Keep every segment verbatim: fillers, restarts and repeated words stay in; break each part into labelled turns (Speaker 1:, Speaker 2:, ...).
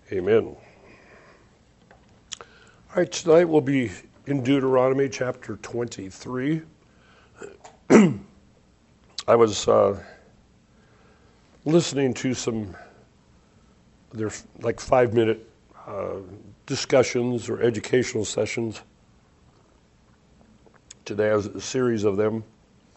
Speaker 1: Amen. All right, tonight we'll be in Deuteronomy chapter twenty-three. I was uh, listening to some, they're like five-minute uh, discussions or educational sessions. Today I was a series of them.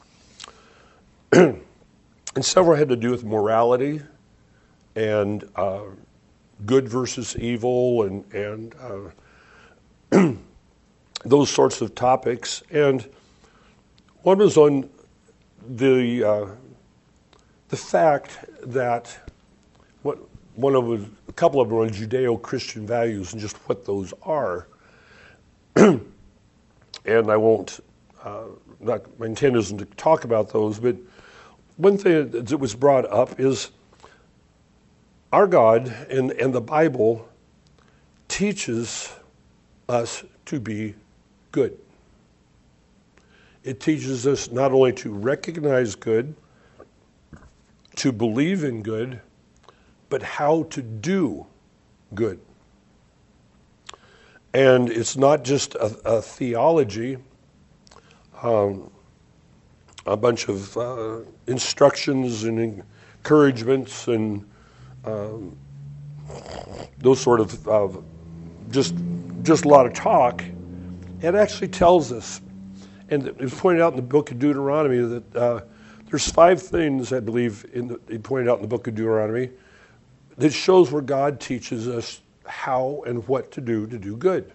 Speaker 1: And several had to do with morality and uh, good versus evil and, and uh, those sorts of topics. And one was on the uh, the fact that what one of them, a couple of them were on Judeo-Christian values and just what those are. And I won't, uh, not, my intent isn't to talk about those, but one thing that was brought up is our God and, and the Bible teaches us to be good. It teaches us not only to recognize good, to believe in good, but how to do good. And it's not just a, a theology, um, a bunch of uh, instructions and encouragements and um, those sort of uh, just just a lot of talk. It actually tells us, and it was pointed out in the book of Deuteronomy that uh, there's five things, I believe, in the, he pointed out in the book of Deuteronomy that shows where God teaches us how and what to do to do good.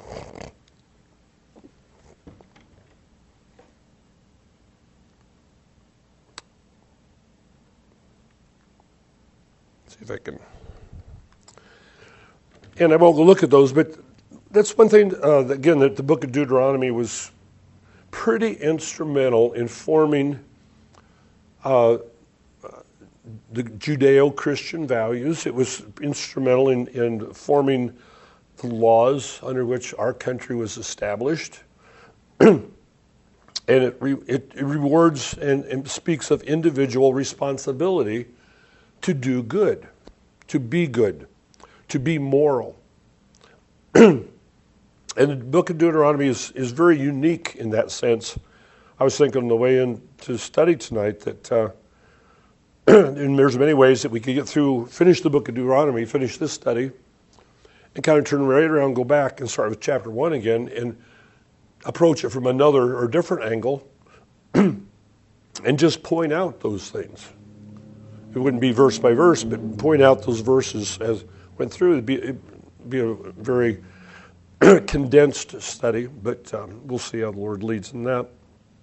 Speaker 1: See if I can. And I won't go look at those, but that's one thing, uh, again, that the book of Deuteronomy was pretty instrumental in forming uh, the Judeo-Christian values. It was instrumental in, in forming the laws under which our country was established. And it, re, it, it rewards and, and speaks of individual responsibility to do good, to be good, to be moral. And the book of Deuteronomy is, is very unique in that sense. I was thinking on the way in to study tonight that uh, and there's many ways that we could get through, finish the book of Deuteronomy, finish this study, and kind of turn right around, go back and start with chapter one again and approach it from another or different angle and just point out those things. It wouldn't be verse by verse, but point out those verses as went through. It'd be, it'd be a very condensed study, but um, we'll see how the Lord leads in that.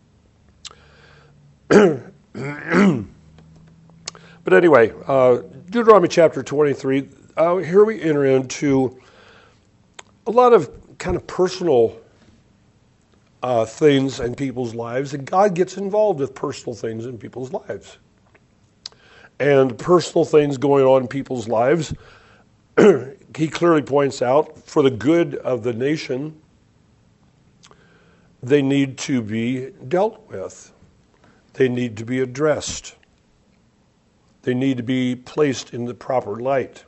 Speaker 1: But anyway, uh, Deuteronomy chapter twenty-three, uh, here we enter into a lot of kind of personal uh, things in people's lives, and God gets involved with personal things in people's lives. And personal things going on in people's lives, he clearly points out, for the good of the nation, they need to be dealt with. They need to be addressed. They need to be placed in the proper light.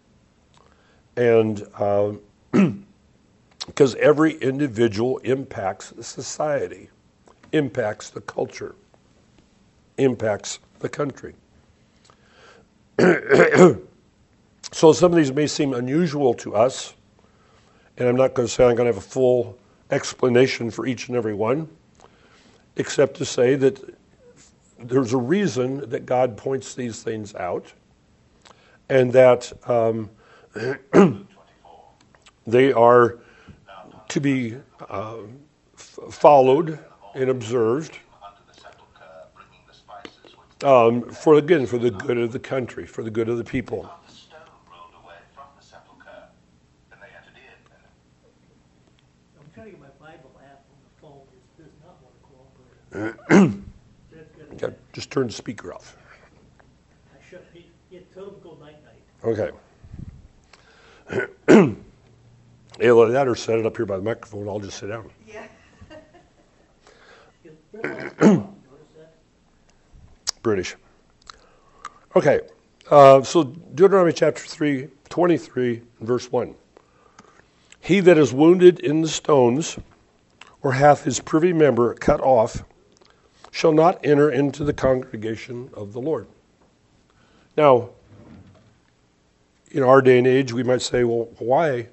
Speaker 1: And uh, because every individual impacts the society, impacts the culture, impacts the country. So some of these may seem unusual to us, and I'm not going to say I'm going to have a full explanation for each and every one, except to say that there's a reason that God points these things out, and that um, they are to be uh, f- followed and observed um, for, again, for the good of the country, for the good of the people. Yeah, just turn the speaker off.
Speaker 2: I should be. You told him go night night.
Speaker 1: Okay. Either that or set it up here by the microphone. I'll just sit down.
Speaker 3: Yeah.
Speaker 1: British. Okay. Uh, so Deuteronomy chapter three, twenty-three, verse one. He that is wounded in the stones, or hath his privy member cut off, shall not enter into the congregation of the Lord. Now, in our day and age, we might say, well, why?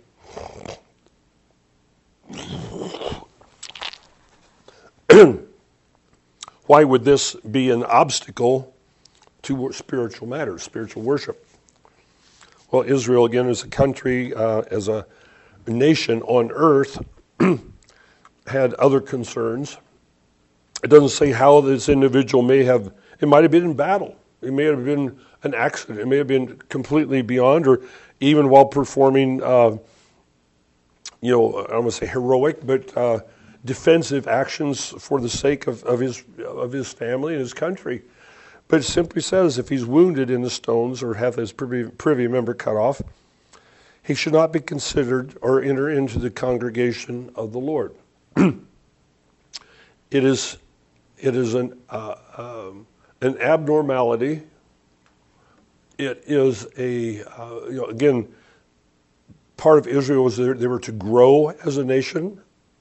Speaker 1: Why would this be an obstacle to spiritual matters, spiritual worship? Well, Israel, again, as a country, uh, as a nation on earth, had other concerns. It doesn't say how this individual may have, it might have been in battle. It may have been an accident. It may have been completely beyond, or even while performing, uh, you know, I don't want to say heroic, but uh, defensive actions for the sake of, of his of his family and his country. But it simply says, if he's wounded in the stones or hath his privy, privy member cut off, he should not be considered or enter into the congregation of the Lord. It is, it is an uh, um, an abnormality. It is a uh, you know again, part of Israel was there, they were to grow as a nation,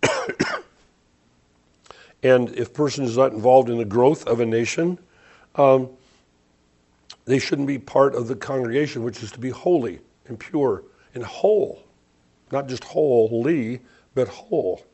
Speaker 1: and if a person is not involved in the growth of a nation, um, they shouldn't be part of the congregation, which is to be holy and pure and whole, not just holy, but whole.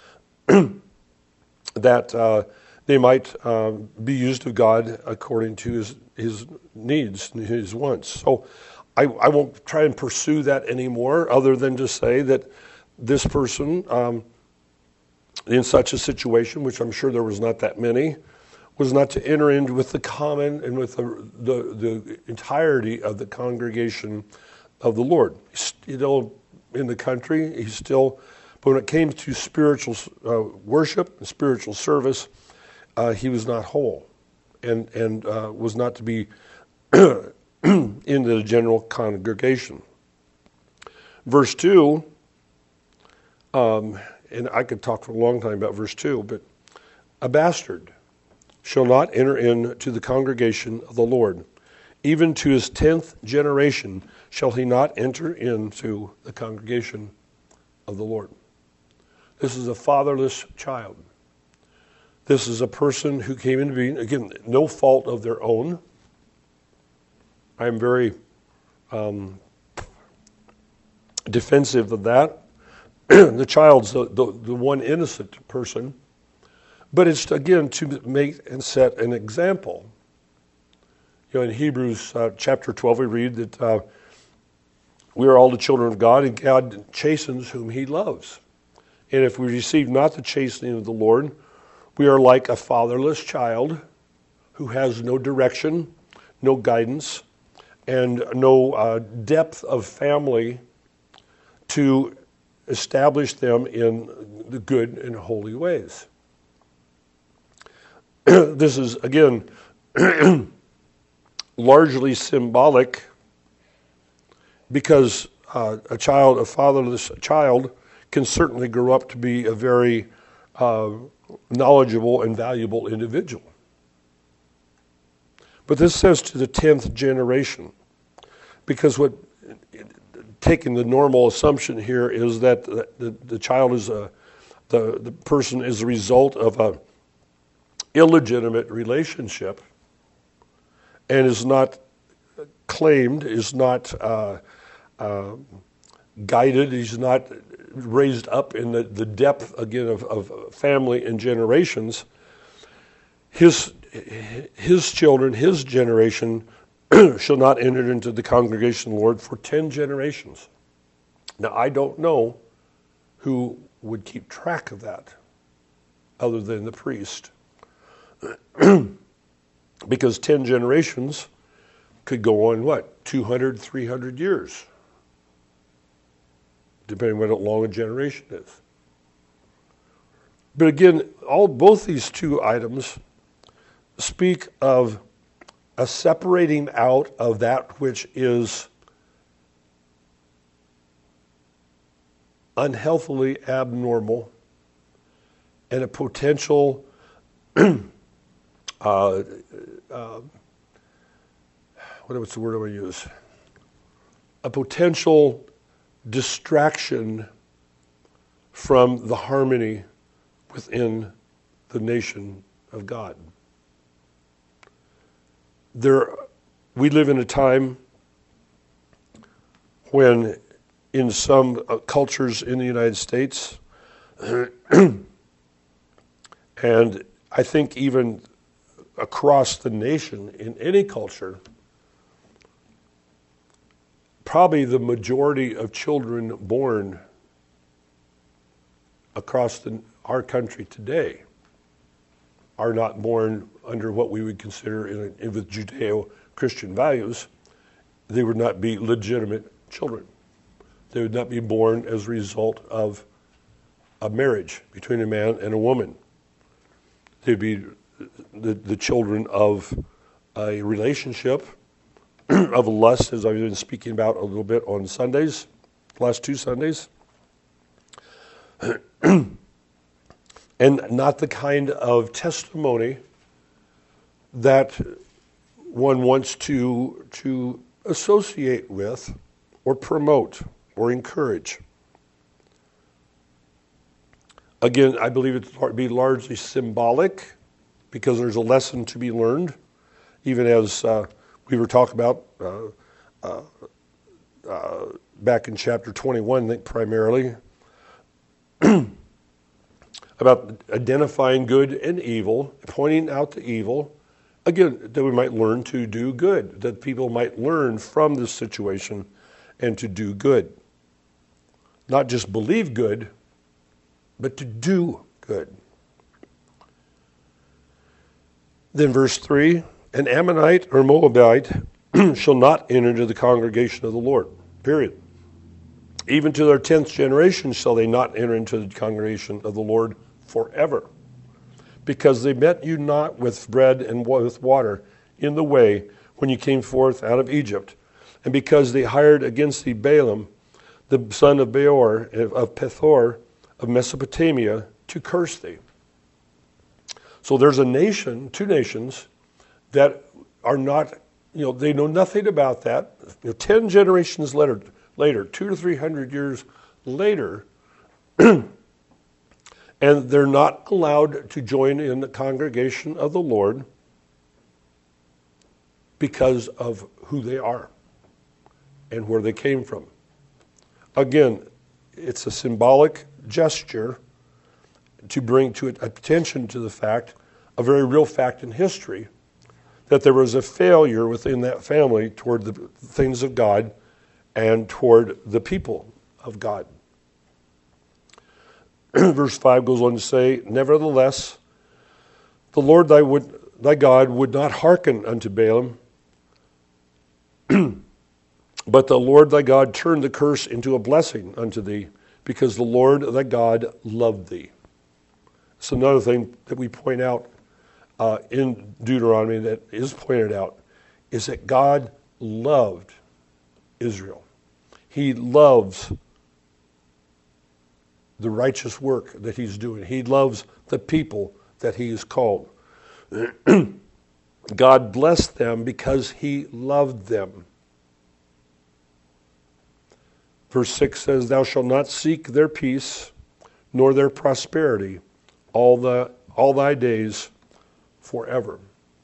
Speaker 1: That uh, they might uh, be used of God according to his, his needs and his wants. So I, I won't try and pursue that anymore, other than to say that this person um, in such a situation, which I'm sure there was not that many, was not to enter in with the common and with the, the, the entirety of the congregation of the Lord. He's still in the country, he's still, but when it came to spiritual uh, worship and spiritual service, uh, he was not whole and, and uh, was not to be into the general congregation. Verse two, um, and I could talk for a long time about verse two, but a bastard shall not enter into the congregation of the Lord. Even to his tenth generation shall he not enter into the congregation of the Lord. This is a fatherless child. This is a person who came into being, again, no fault of their own. I am very um, defensive of that. The child's the, the, the one innocent person. But it's, again, to make and set an example. You know, in Hebrews uh, chapter twelve, we read that uh, we are all the children of God, and God chastens whom he loves. And if we receive not the chastening of the Lord, we are like a fatherless child who has no direction, no guidance, and no uh, depth of family to establish them in the good and holy ways. This is, again, largely symbolic, because uh, a child, a fatherless child, can certainly grow up to be a very uh, knowledgeable and valuable individual. But this says to the tenth generation, because what, taking the normal assumption here, is that the, the, the child is a, the, the person is a result of a illegitimate relationship and is not claimed, is not uh, uh, guided, he's not raised up in the, the depth, again, of, of family and generations, his, his children, his generation, shall not enter into the congregation of the Lord for ten generations. Now, I don't know who would keep track of that other than the priest. Because ten generations could go on, what, two hundred, three hundred years, depending on how long a generation is. But again, all both these two items speak of a separating out of that which is unhealthily abnormal and a potential Uh, uh, what, what's the word I want to use? a potential distraction from the harmony within the nation of God. There, we live in a time when in some uh, cultures in the United States, and I think even across the nation, in any culture, probably the majority of children born across the, our country today are not born under what we would consider in, a, in with Judeo-Christian values. They would not be legitimate children. They would not be born as a result of a marriage between a man and a woman. They'd be the, the children of a relationship, of lust, as I've been speaking about a little bit on Sundays, last two Sundays. And not the kind of testimony that one wants to, to associate with or promote or encourage. Again, I believe it to be largely symbolic because there's a lesson to be learned, even as uh, we were talking about uh, uh, uh, back in chapter twenty-one, I think primarily, about identifying good and evil, pointing out the evil, again, that we might learn to do good, that people might learn from this situation and to do good. Not just believe good, but to do good. Then verse three, an Ammonite or Moabite shall not enter into the congregation of the Lord, period. Even to their tenth generation shall they not enter into the congregation of the Lord forever, because they met you not with bread and with water in the way when you came forth out of Egypt, and because they hired against thee Balaam, the son of Beor, of Pethor, of Mesopotamia, to curse thee. So there's a nation, two nations, that are not, you know, they know nothing about that. You know, ten generations later, later, two to three hundred years later, and they're not allowed to join in the congregation of the Lord because of who they are and where they came from. Again, it's a symbolic gesture to bring to attention to the fact, a very real fact in history, that there was a failure within that family toward the things of God and toward the people of God. Verse five goes on to say, nevertheless, the Lord thy, would, thy God would not hearken unto Balaam, but the Lord thy God turned the curse into a blessing unto thee, because the Lord thy God loved thee. It's another thing that we point out uh, in Deuteronomy that is pointed out, is that God loved Israel. He loves the righteous work that he's doing. He loves the people that he has called. God blessed them because he loved them. Verse six says, thou shalt not seek their peace, nor their prosperity, all the all thy days forever.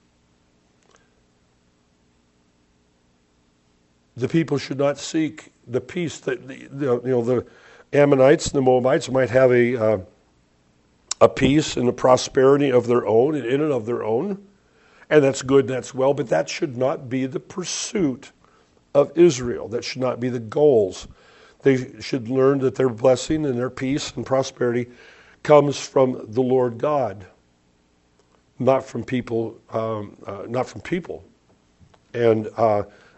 Speaker 1: The people should not seek the peace that the, the you know the Ammonites and the Moabites might have a uh, a peace and a prosperity of their own and in and of their own, and that's good and that's well, but that should not be the pursuit of Israel. That should not be the goals. They should learn that their blessing and their peace and prosperity comes from the Lord God, not from people. Um, uh, not from people. And uh,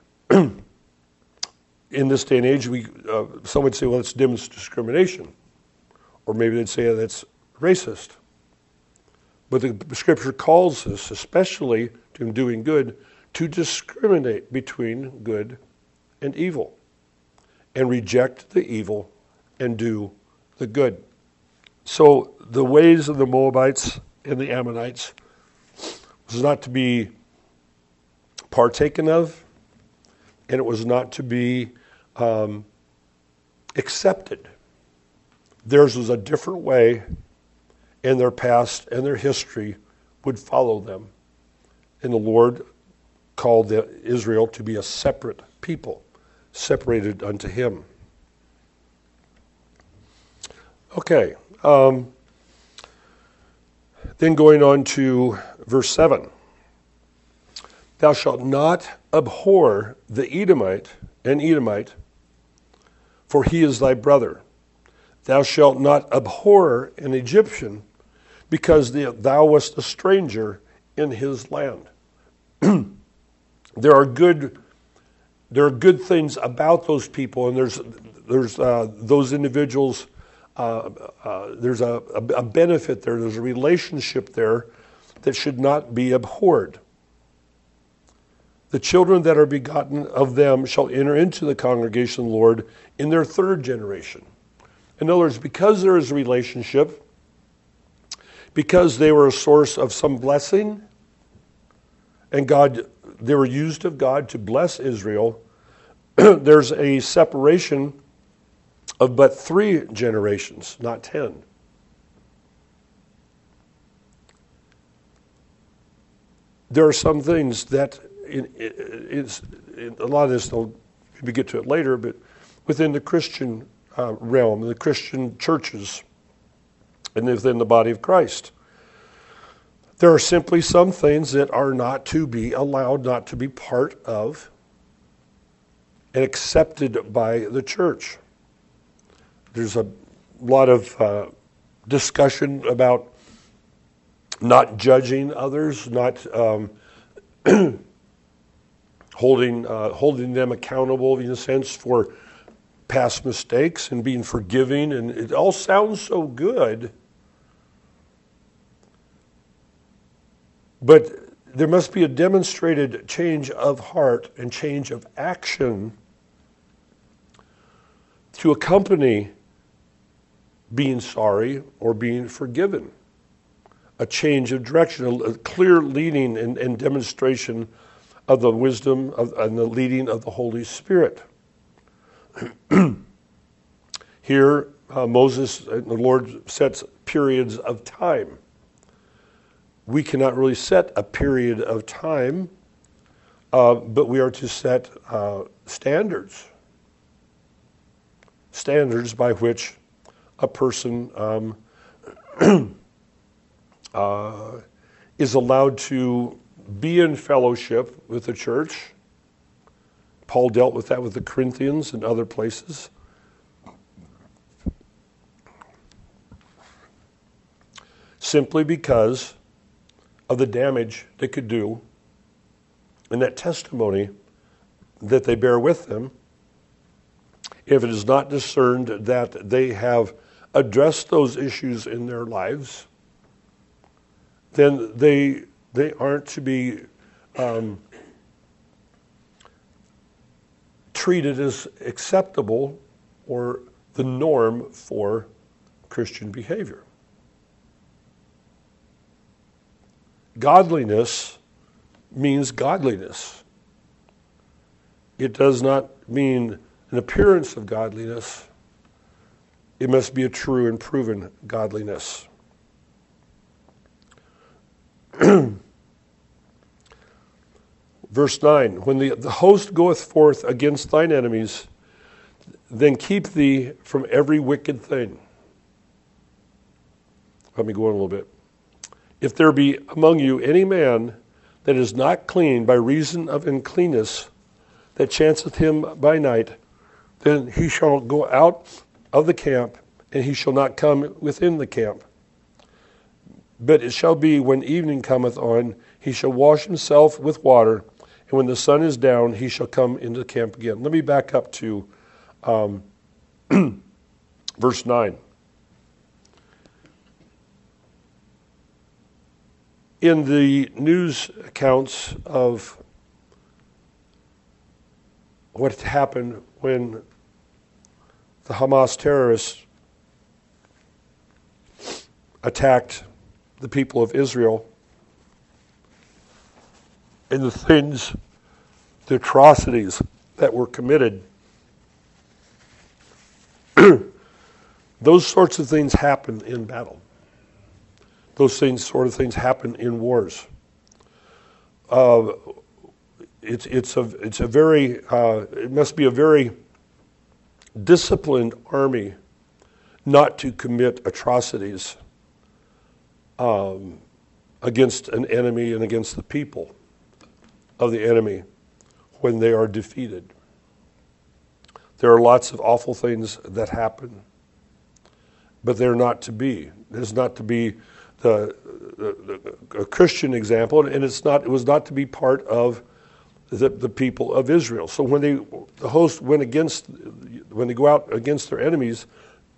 Speaker 1: in this day and age, we uh, some would say, "Well, it's discrimination," or maybe they'd say that's racist. But the Scripture calls us, especially to doing good, to discriminate between good and evil, and reject the evil and do the good. So the ways of the Moabites and the Ammonites was not to be partaken of, and it was not to be um, accepted. Theirs was a different way, and their past and their history would follow them. And the Lord called the, Israel to be a separate people, separated unto him. Okay. Um, then going on to verse seven. Thou shalt not abhor the Edomite, an Edomite, for he is thy brother. Thou shalt not abhor an Egyptian, because the, thou wast a stranger in his land. There are good, there are good things about those people, and there's there's uh, those individuals. Uh, uh, there's a, a, a benefit there. There's a relationship there that should not be abhorred. The children that are begotten of them shall enter into the congregation of the Lord in their third generation. In other words, because there is a relationship, because they were a source of some blessing, and God, they were used of God to bless Israel, there's a separation of but three generations, not ten. There are some things that, in, in, in, a lot of this, we'll maybe get to it later, but within the Christian uh, realm, the Christian churches, and within the body of Christ, there are simply some things that are not to be allowed, not to be part of, and accepted by the church. There's a lot of uh, discussion about not judging others, not um, holding uh, holding them accountable in a sense for past mistakes and being forgiving, and it all sounds so good. But there must be a demonstrated change of heart and change of action to accompany being sorry or being forgiven. A change of direction, a clear leading and, and demonstration of the wisdom of, and the leading of the Holy Spirit. Here, uh, Moses and the Lord sets periods of time. We cannot really set a period of time, uh, but we are to set uh, standards. Standards by which a person um, uh, is allowed to be in fellowship with the church. Paul dealt with that with the Corinthians and other places. Simply because of the damage they could do and that testimony that they bear with them, if it is not discerned that they have addressed those issues in their lives, then they they aren't to be um, treated as acceptable or the norm for Christian behavior. Godliness means godliness. It does not mean an appearance of godliness. It must be a true and proven godliness. Verse nine, when the, the host goeth forth against thine enemies, then keep thee from every wicked thing. Let me go on a little bit. If there be among you any man that is not clean by reason of uncleanness, that chanceth him by night, then he shall go out of the camp, and he shall not come within the camp. But it shall be when evening cometh on, he shall wash himself with water, and when the sun is down, he shall come into the camp again. Let me back up to um, verse nine. In the news accounts of what happened when the Hamas terrorists attacked the people of Israel, and the things, the atrocities that were committed, those sorts of things happen in battle. Those things, sort of things happen in wars. Uh, it's it's a it's a very uh, it must be a very disciplined army not to commit atrocities um, against an enemy and against the people of the enemy when they are defeated. There are lots of awful things that happen, but they're not to be. There's not to be the, the, the a Christian example, and it's not. It was not to be part of the, the people of Israel. So when they the host went against, when they go out against their enemies,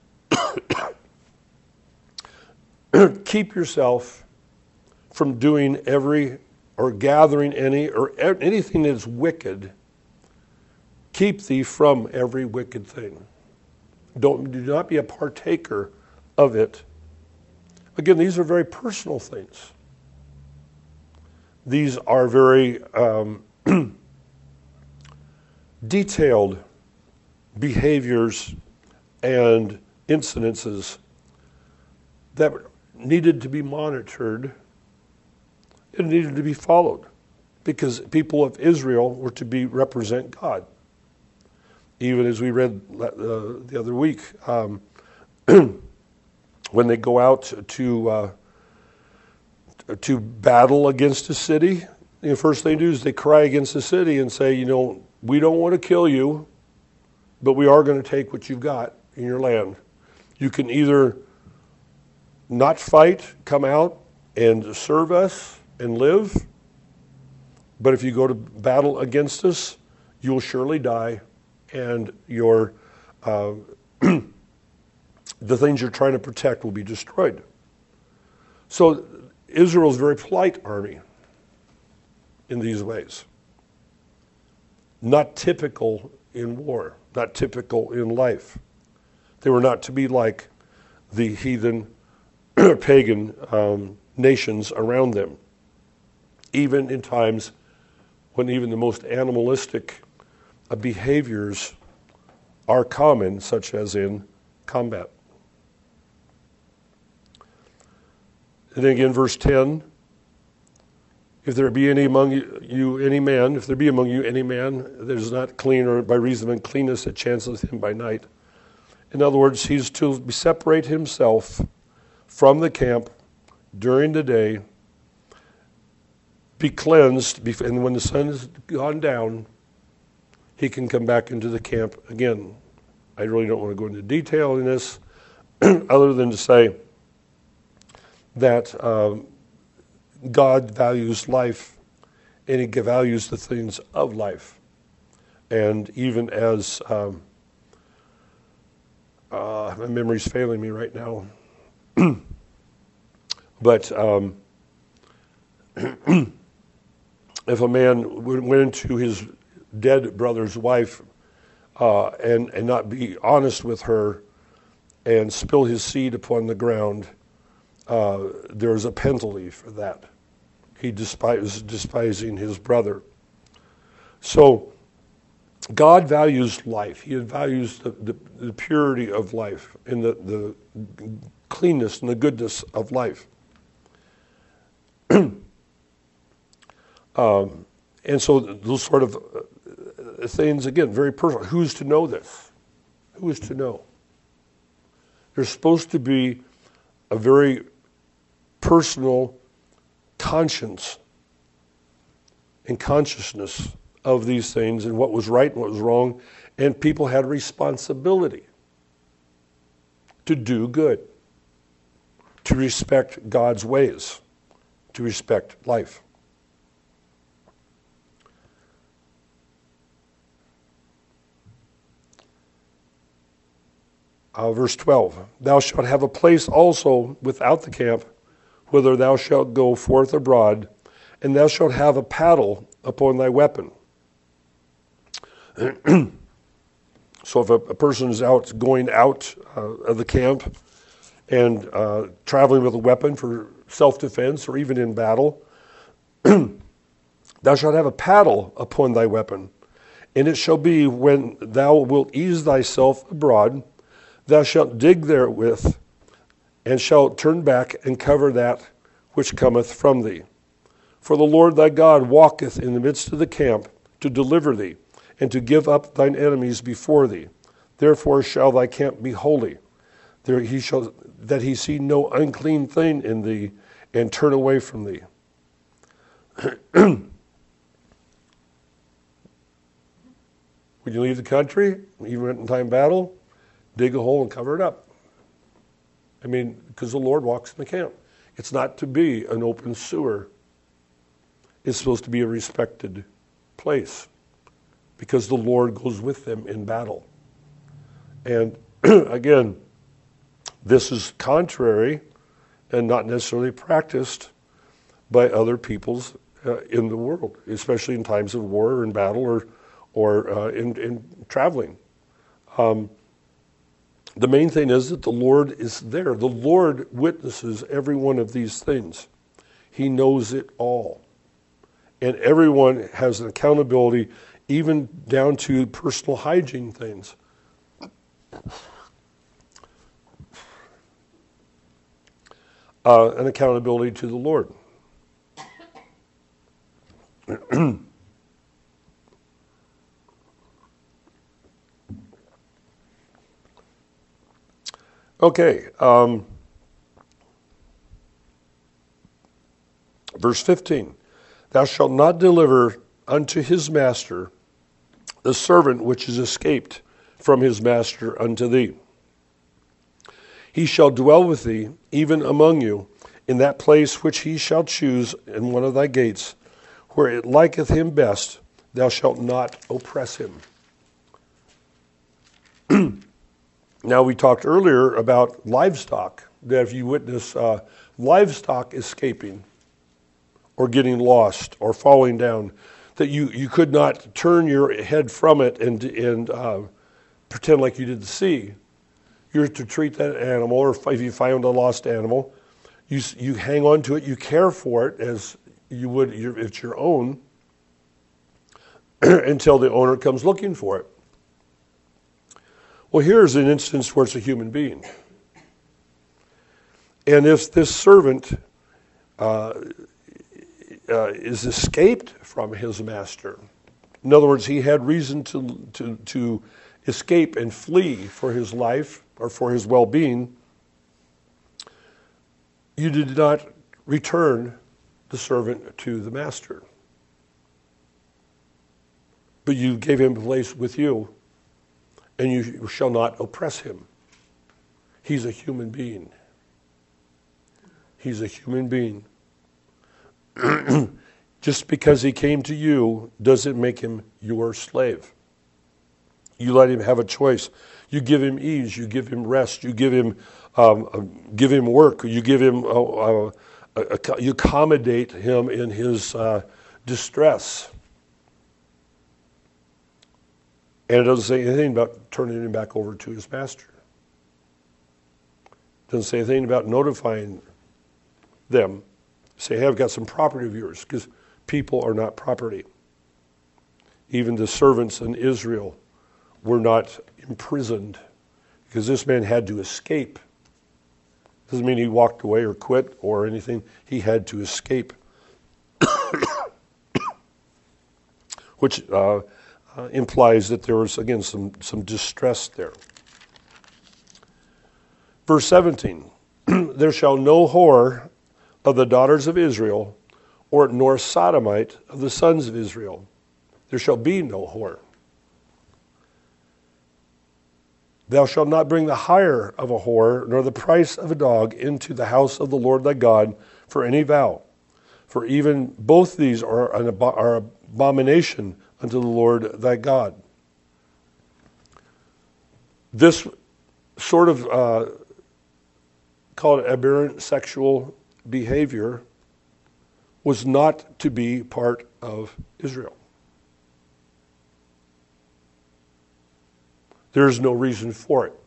Speaker 1: keep yourself from doing every or gathering any or anything that is wicked. Keep thee from every wicked thing. Don't do not be a partaker of it. Again, these are very personal things. These are very um, detailed behaviors and incidences that needed to be monitored and needed to be followed, because people of Israel were to be represent God. Even as we read uh, the other week, um, when they go out to uh, to battle against a city, the first thing they do is they cry against the city and say, you know, we don't want to kill you, but we are going to take what you've got in your land. You can either not fight, come out and serve us and live, but if you go to battle against us, you will surely die, and your uh, the things you're trying to protect will be destroyed. So Israel's a very polite army in these ways. Not typical in war, not typical in life. They were not to be like the heathen, pagan um, nations around them, even in times when even the most animalistic uh, behaviors are common, such as in combat. And then again, verse ten, if there be any among you any man, if there be among you any man that is not clean, or by reason of uncleanness that chanceth him by night. In other words, he's to separate himself from the camp during the day, be cleansed, and when the sun has gone down, he can come back into the camp again. I really don't want to go into detail in this, other than to say that um, God values life, and he values the things of life. And even as um, uh, my memory's failing me right now, but um, if a man went into his dead brother's wife uh, and, and not be honest with her and spill his seed upon the ground, uh, there is a penalty for that. He despises despising his brother. So God values life. He values the, the, the purity of life and the, the cleanness and the goodness of life. um, and so those sort of things, again, very personal. Who's to know this? Who is to know? There's supposed to be a very personal conscience and consciousness of these things and what was right and what was wrong, and people had a responsibility to do good, to respect God's ways, to respect life. Uh, verse twelve, thou shalt have a place also without the camp, whither thou shalt go forth abroad, and thou shalt have a paddle upon thy weapon. So if a, a person is out going out uh, of the camp and uh, traveling with a weapon for self-defense or even in battle, thou shalt have a paddle upon thy weapon. And it shall be when thou wilt ease thyself abroad, Thou shalt dig therewith, and shalt turn back and cover that which cometh from thee. For the Lord thy God walketh in the midst of the camp to deliver thee, and to give up thine enemies before thee. Therefore shall thy camp be holy, there he shall, that he see no unclean thing in thee, and turn away from thee. When you leave the country, even in time of battle, dig a hole and cover it up. I mean, because the Lord walks in the camp. It's not to be an open sewer. It's supposed to be a respected place because the Lord goes with them in battle. And again, this is contrary and not necessarily practiced by other peoples uh, in the world, especially in times of war or in battle or, or uh, in, in traveling. Um, the main thing is that the Lord is there. The Lord witnesses every one of these things. He knows it all. And everyone has an accountability, even down to personal hygiene things. Uh, an accountability to the Lord. Okay. Um, verse fifteen. Thou shalt not deliver unto his master the servant which is escaped from his master unto thee. He shall dwell with thee, even among you, in that place which he shall choose in one of thy gates, where it liketh him best. Thou shalt not oppress him. Now, we talked earlier about livestock, that if you witness uh, livestock escaping or getting lost or falling down, that you, you could not turn your head from it and, and uh, pretend like you didn't see. You're to treat that animal, or if you find a lost animal, you you hang on to it, you care for it as you would if it's your own, until the owner comes looking for it. Well, here's an instance where it's a human being. And if this servant uh, uh, is escaped from his master, in other words, he had reason to, to, to escape and flee for his life or for his well-being, you did not return the servant to the master. But you gave him a place with you, and you shall not oppress him. He's a human being. He's a human being. Just because he came to you doesn't make him your slave. You let him have a choice. You give him ease. You give him rest. You give him, um, uh, give him work. You give him, uh, uh, uh, you accommodate him in his uh, distress. And it doesn't say anything about turning him back over to his master. It doesn't say anything about notifying them. Say, hey, I've got some property of yours, because people are not property. Even the servants in Israel were not imprisoned, because this man had to escape. Doesn't mean he walked away or quit or anything. He had to escape. Which uh, uh, implies that there was, again, some, some distress there. Verse seventeen, there shall no whore of the daughters of Israel, or nor sodomite of the sons of Israel. There shall be no whore. Thou shalt not bring the hire of a whore, nor the price of a dog into the house of the Lord thy God for any vow. For even both these are an ab- are abomination unto the Lord thy God. This sort of, uh, called aberrant sexual behavior, was not to be part of Israel. There is no reason for it.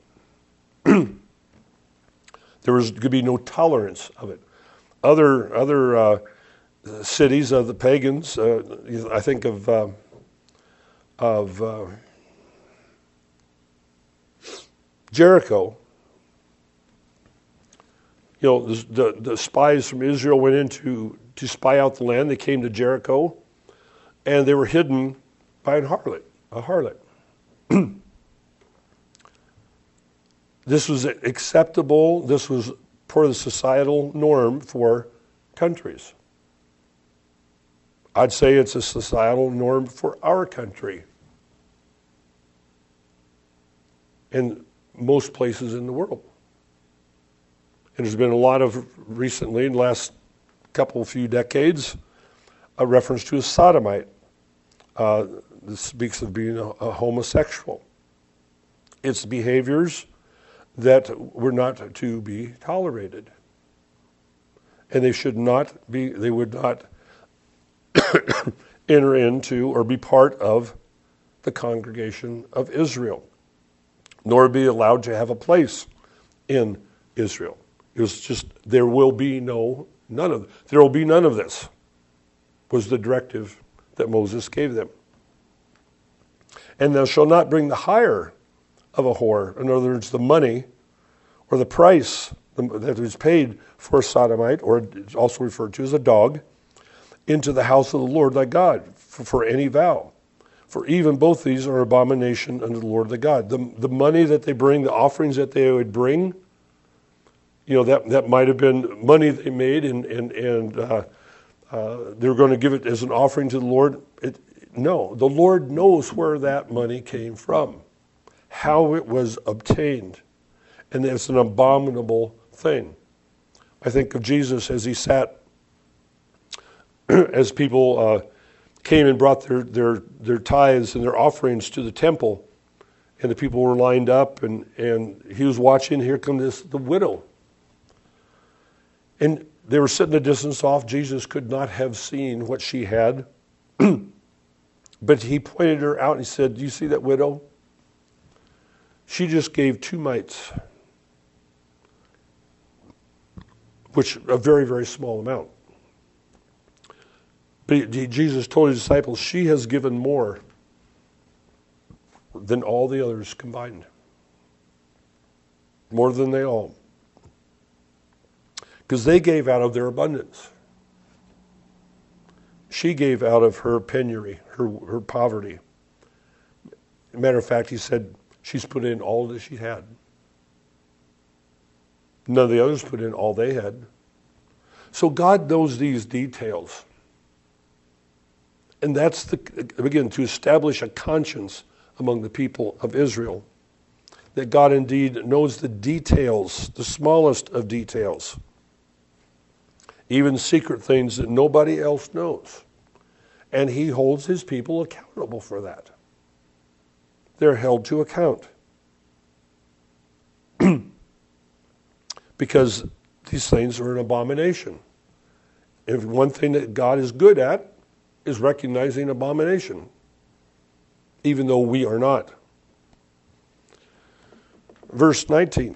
Speaker 1: There was could be no tolerance of it. Other other uh, cities of the pagans, uh, I think of uh, of uh, Jericho, you know, the, the, the spies from Israel went in to, to spy out the land. They came to Jericho, and they were hidden by a harlot, a harlot. This was acceptable. This was part of the societal norm for countries. I'd say it's a societal norm for our country and most places in the world. And there's been a lot of, recently, in the last couple, few decades, a reference to a sodomite. Uh, this speaks of being a, a homosexual. It's behaviors that were not to be tolerated. And they should not be, they would not enter into or be part of the congregation of Israel, nor be allowed to have a place in Israel. It was just, there will be no, none of, there will be none of this, was the directive that Moses gave them. And thou shalt not bring the hire of a whore, in other words, the money or the price that was paid for a sodomite, or it's also referred to as a dog, into the house of the Lord thy God for, for any vow. For even both these are abomination unto the Lord thy God. The, the money that they bring, the offerings that they would bring, you know, that, that might have been money they made, and, and, and uh, uh, they were going to give it as an offering to the Lord. It, no, the Lord knows where that money came from, how it was obtained. And it's an abominable thing. I think of Jesus as he sat, as people uh, came and brought their, their, their tithes and their offerings to the temple, and the people were lined up, and, and he was watching. Here come this the widow. And they were sitting a distance off. Jesus could not have seen what she had. But he pointed her out and he said, "Do you see that widow? She just gave two mites," which a very, very small amount. But he, Jesus told his disciples, she has given more than all the others combined. More than they all. Because they gave out of their abundance. She gave out of her penury, her, her poverty. As a matter of fact, he said she's put in all that she had. None of the others put in all they had. So God knows these details. And that's, the again, to establish a conscience among the people of Israel, that God indeed knows the details, the smallest of details, even secret things that nobody else knows. And he holds his people accountable for that. They're held to account. Because these things are an abomination. If one thing that God is good at is recognizing abomination, even though we are not. Verse nineteen.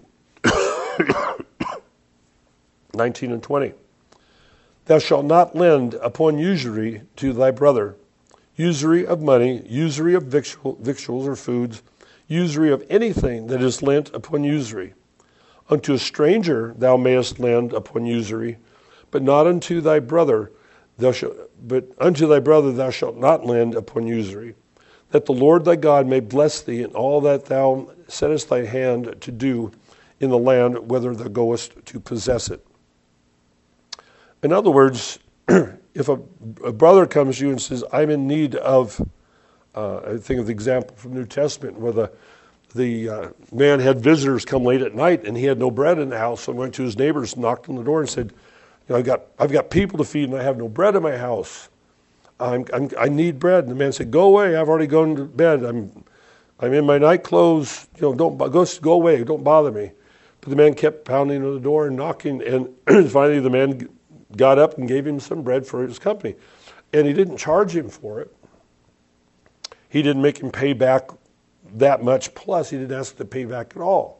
Speaker 1: nineteen and twenty. Thou shalt not lend upon usury to thy brother, usury of money, usury of victual, victuals or foods, usury of anything that is lent upon usury. Unto a stranger thou mayest lend upon usury, but not unto thy brother. Thou shalt, but unto thy brother thou shalt not lend upon usury, that the Lord thy God may bless thee in all that thou settest thy hand to do in the land, whether thou goest to possess it. In other words, if a, a brother comes to you and says, I'm in need of, uh, I think of the example from the New Testament where the, the uh, man had visitors come late at night and he had no bread in the house, so he went to his neighbors, knocked on the door and said, you know, I've got, I've got people to feed and I have no bread in my house. I'm, I'm, I need bread. And the man said, go away, I've already gone to bed. I'm, I'm in my night clothes. You know, don't go, go away, don't bother me. But the man kept pounding on the door and knocking, and finally the man got up and gave him some bread for his company. And he didn't charge him for it. He didn't make him pay back that much, plus he didn't ask him to pay back at all.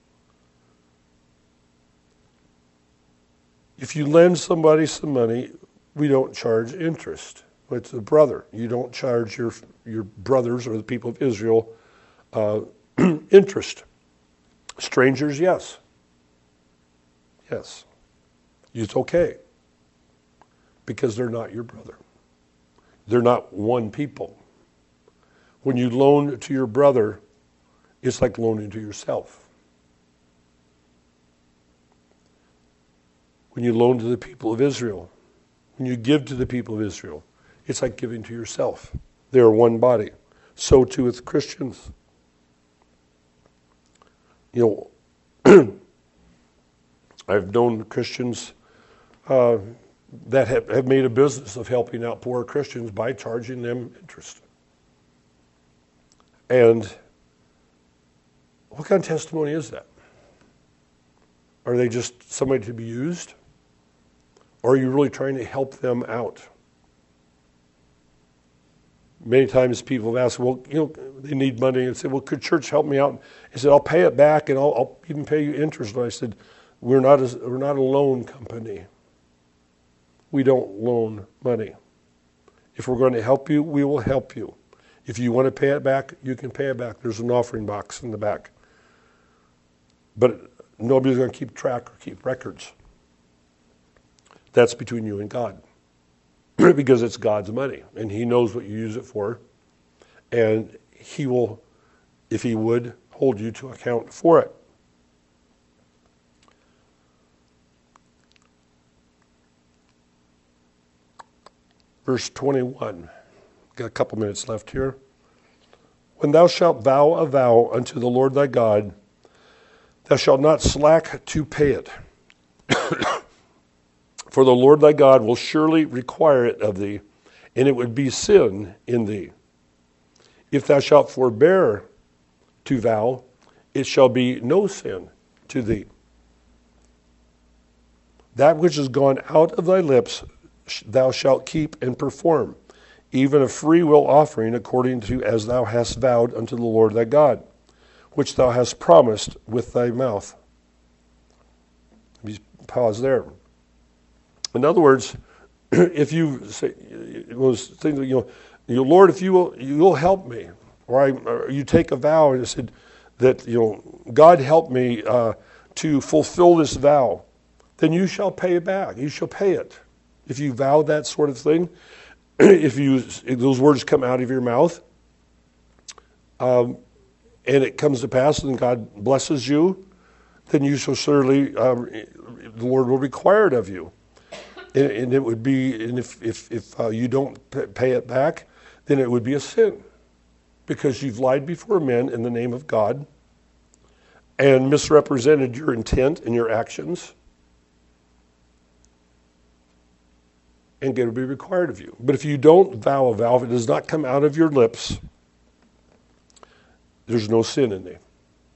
Speaker 1: If you lend somebody some money, we don't charge interest. It's a brother. You don't charge your your brothers or the people of Israel uh, interest. Strangers, yes. Yes. It's okay. Because they're not your brother. They're not one people. When you loan to your brother, it's like loaning to yourself. When you loan to the people of Israel, when you give to the people of Israel, it's like giving to yourself. They are one body. So too with Christians. You know, I've known Christians uh, that have, have made a business of helping out poor Christians by charging them interest. And what kind of testimony is that? Are they just somebody to be used? Or are you really trying to help them out? Many times people have asked, well, you know, they need money, and say, well, could church help me out? I said, I'll pay it back, and I'll, I'll even pay you interest. And I said, we're not a, we're not a loan company. We don't loan money. If we're going to help you, we will help you. If you want to pay it back, you can pay it back. There's an offering box in the back. But nobody's going to keep track or keep records. That's between you and God. Because it's God's money, and he knows what you use it for, and he will, if he would, hold you to account for it. Verse twenty-one, got a couple minutes left here. When thou shalt vow a vow unto the Lord thy God, thou shalt not slack to pay it. For the Lord thy God will surely require it of thee, and it would be sin in thee. If thou shalt forbear to vow, it shall be no sin to thee. That which is gone out of thy lips thou shalt keep and perform, even a free will offering according to as thou hast vowed unto the Lord thy God, which thou hast promised with thy mouth. Let me pause there. In other words, if you say, those things, you know, you know, Lord, if you will, you will help me, or, I, or you take a vow and said that, you know, God help me uh, to fulfill this vow, then you shall pay it back. You shall pay it. If you vow that sort of thing, if you if those words come out of your mouth, um, and it comes to pass, and God blesses you, then you shall surely um, the Lord will require it of you. And, and it would be, and if if, if uh, you don't pay it back, then it would be a sin, because you've lied before men in the name of God, and misrepresented your intent and your actions, and it would be required of you. But if you don't vow a vow, if it does not come out of your lips, there's no sin in thee.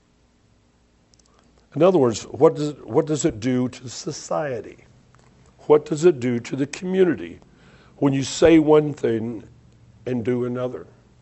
Speaker 1: In other words, what does it, what does it do to society? What does it do to the community when you say one thing and do another?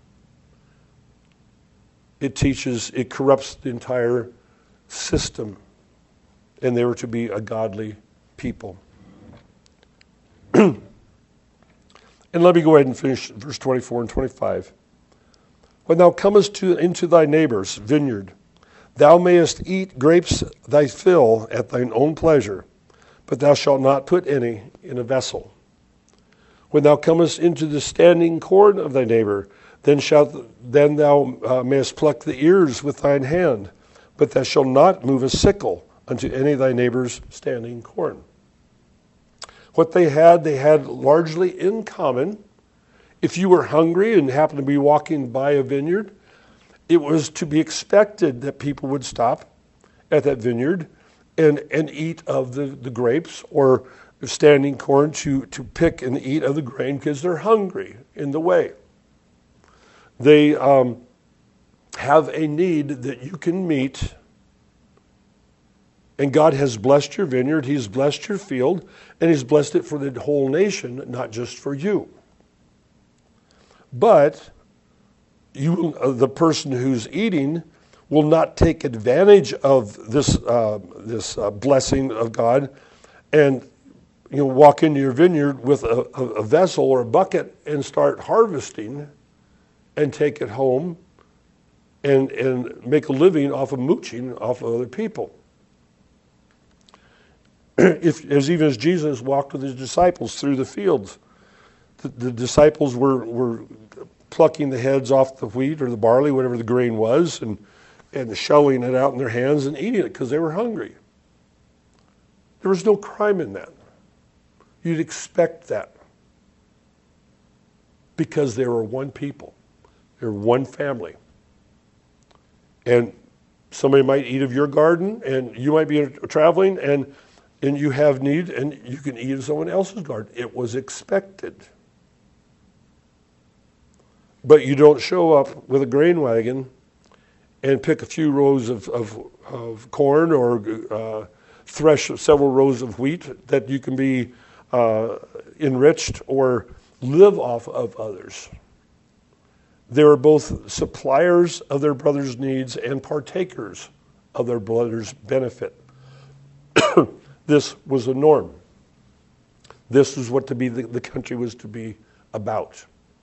Speaker 1: It teaches, it corrupts the entire system, and they were to be a godly people. And let me go ahead and finish verse twenty-four and twenty-five. When thou comest to, into thy neighbor's vineyard, thou mayest eat grapes thy fill at thine own pleasure, but thou shalt not put any in a vessel. When thou comest into the standing corn of thy neighbor, then shalt then thou uh, mayest pluck the ears with thine hand, but thou shalt not move a sickle unto any of thy neighbor's standing corn. What they had, they had largely in common. If you were hungry and happened to be walking by a vineyard, it was to be expected that people would stop at that vineyard and, and eat of the, the grapes or standing corn, to, to pick and eat of the grain because they're hungry in the way. They um, have a need that you can meet, and God has blessed your vineyard, He's blessed your field, and He's blessed it for the whole nation, not just for you. But you, uh, the person who's eating, will not take advantage of this uh, this uh, blessing of God, and you know walk into your vineyard with a, a, a vessel or a bucket and start harvesting, and take it home, and, and make a living off of mooching off of other people. If, as even as Jesus walked with his disciples through the fields, the, the disciples were, were plucking the heads off the wheat or the barley, whatever the grain was, and, and shelling it out in their hands and eating it because they were hungry. There was no crime in that. You'd expect that because they were one people. They were one family. And somebody might eat of your garden, and you might be traveling, and and you have need, and you can eat of someone else's garden. It was expected. But you don't show up with a grain wagon and pick a few rows of, of, of corn or uh, thresh several rows of wheat that you can be uh, enriched or live off of others. They were both suppliers of their brother's needs and partakers of their brother's benefit. This was a norm. This was what to be the, the country was to be about.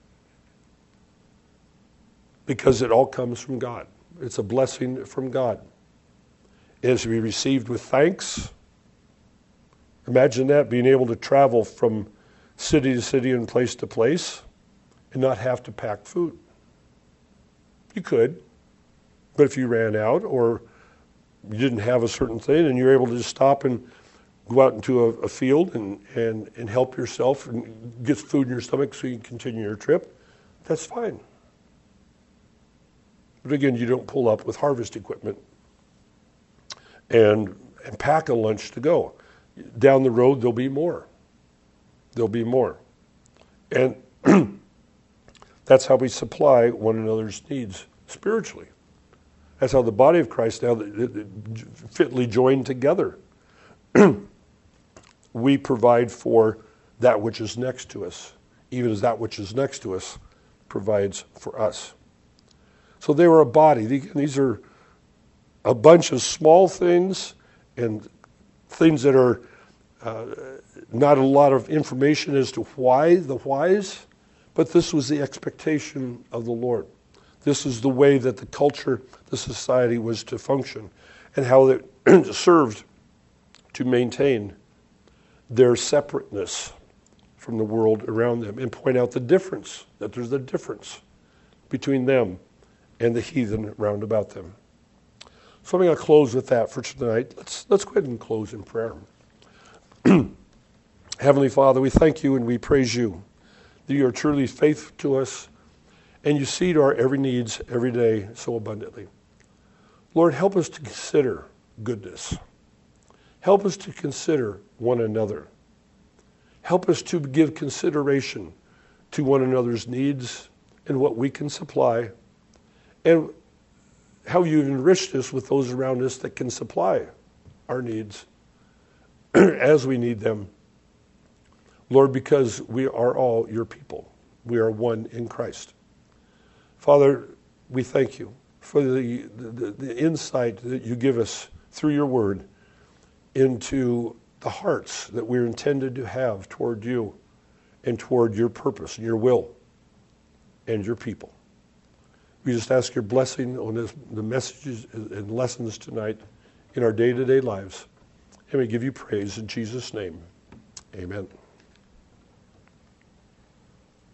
Speaker 1: Because it all comes from God. It's a blessing from God. It is to be received with thanks. Imagine that, being able to travel from city to city and place to place and not have to pack food. You could, but if you ran out or you didn't have a certain thing and you're able to just stop and go out into a, a field and, and, and help yourself and get food in your stomach so you can continue your trip, that's fine. But again, you don't pull up with harvest equipment and, and pack a lunch to go. Down the road, there'll be more. There'll be more. And that's how we supply one another's needs spiritually. That's how the body of Christ now fitly joined together. We provide for that which is next to us, even as that which is next to us provides for us. So they were a body. These are a bunch of small things and things that are uh, not a lot of information as to why, the whys, but this was the expectation of the Lord. This is the way that the culture, the society was to function, and how it served to maintain their separateness from the world around them and point out the difference, that there's a difference between them and the heathen round about them. So I'm going to close with that for tonight. Let's, let's go ahead and close in prayer. Heavenly Father, we thank you and we praise you that you are truly faithful to us and you see to our every needs every day so abundantly. Lord, help us to consider goodness. Help us to consider one another. Help us to give consideration to one another's needs and what we can supply, and how you've enriched us with those around us that can supply our needs as we need them. Lord, because we are all your people. We are one in Christ. Father, we thank you for the, the, the insight that you give us through your word into the hearts that we're intended to have toward you and toward your purpose and your will and your people. We just ask your blessing on this, the messages and lessons tonight in our day-to-day lives. And we give you praise in Jesus' name. Amen.